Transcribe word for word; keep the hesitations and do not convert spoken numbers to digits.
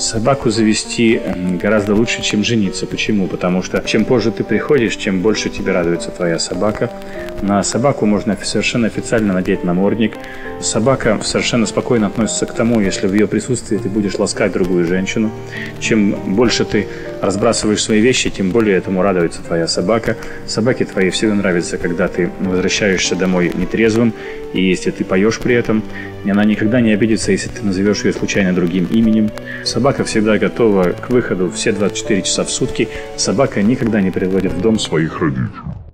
Собаку завести гораздо лучше, чем жениться. Почему? Потому что чем позже ты приходишь, тем больше тебе радуется твоя собака. На собаку можно совершенно официально надеть намордник. Собака совершенно спокойно относится к тому, если в ее присутствии ты будешь ласкать другую женщину. Чем больше ты разбрасываешь свои вещи, тем более этому радуется твоя собака. Собаке твоей всегда нравится, когда ты возвращаешься домой нетрезвым, и если ты поешь при этом, она никогда не обидится, если ты назовешь ее случайно другим именем. Собака всегда готова к выходу все двадцать четыре часа в сутки. Собака никогда не приводит в дом своих родителей.